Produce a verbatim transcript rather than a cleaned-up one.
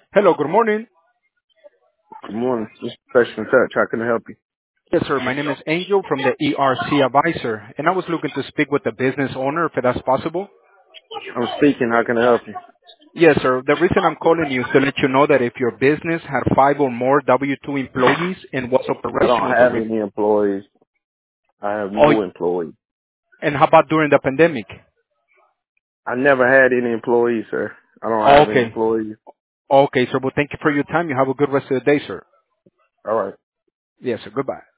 Hello, good morning. Good morning. This is Professional Touch. How can I help you? Yes, sir. My name is Angel from the E R C Advisor, and I was looking to speak with the business owner, if that's possible. I'm speaking. How can I help you? Yes, sir. The reason I'm calling you is to let you know that if your business had five or more W two employees and was I don't operational have during, any employees. I have oh, no employees. and how about during the pandemic? I never had any employees, sir. I don't have any Okay. employees. Okay, sir. Well, thank you for your time. You have a good rest of the day, sir. All right. Yes, sir. Goodbye.